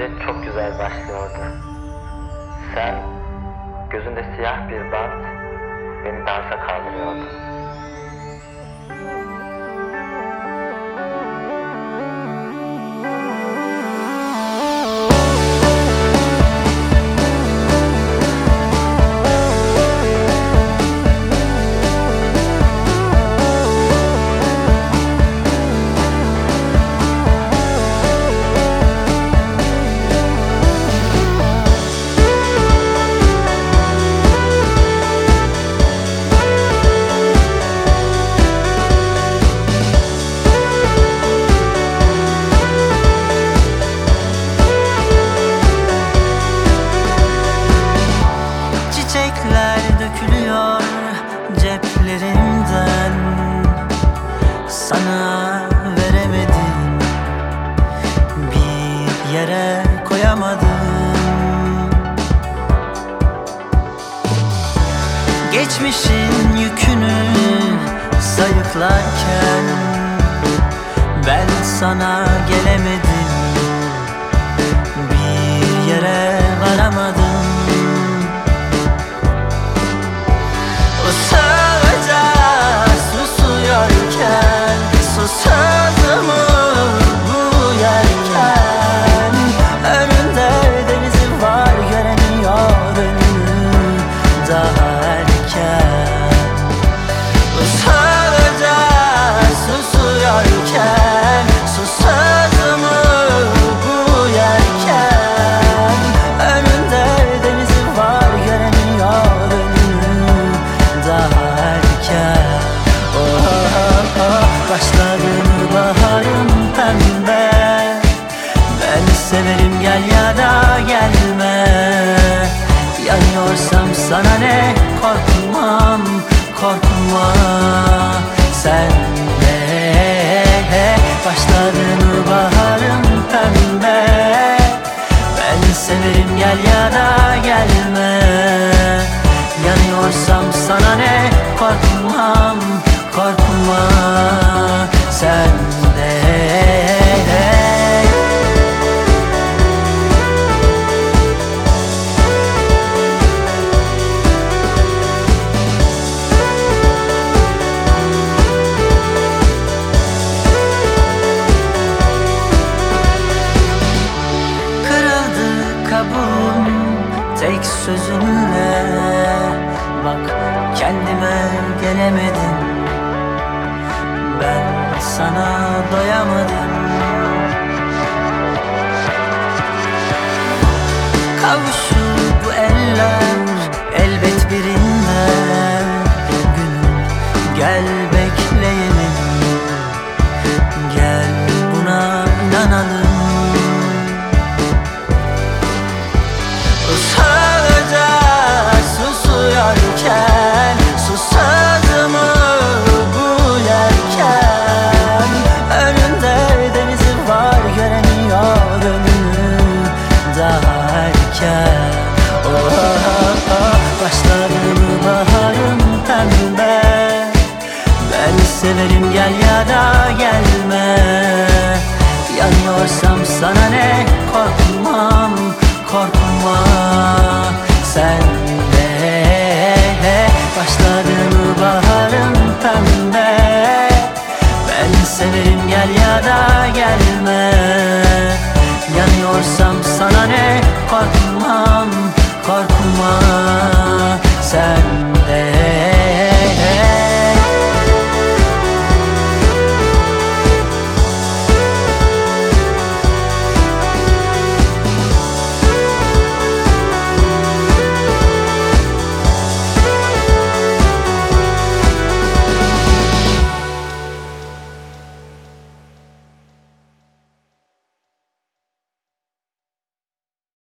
bence çok güzel başlıyordu. Sen, gözünde siyah bir bant, beni dansa kaldırıyordun. Çiçekler dökülüyor ceplerimden, sana veremedim, bir yere koyamadım. Geçmişin yükünü sayıklarken ben sana gelemedim, bir yere varamadım. Usulca susuyorken, susadımı bu yerken, önünde denizi var göremiyor önünü daha erken. Usulca susuyorken, susadımı bu yerken, önünde denizi var göremiyor önünü daha erken. Başladı baharım pembe, ben severim gel ya da gelme. Yanıyorsam sana ne, korkmam, korkma sen de. Başladı baharım pembe, ben severim gel ya da gelme. Yanıyorsam sana ne, korkmam, korkma sen de. Kırıldı kabuğum tek sözünle, bak kendime gelemedim, ben sana doyamadım. Kavuşur bu eller elbet birinde, günüm gel bekleyelim, gel buna inanalım. Usulca susuyorken, susadımı bu yerken, önünde denizi var göremiyor önünü daha erken. Başladı baharım pembe, ben severim gel ya da gelme. Yanıyorsam sana ne, korkmam, korkma sen de. Başladı baharım pembe, ben severim gel ya da gelme.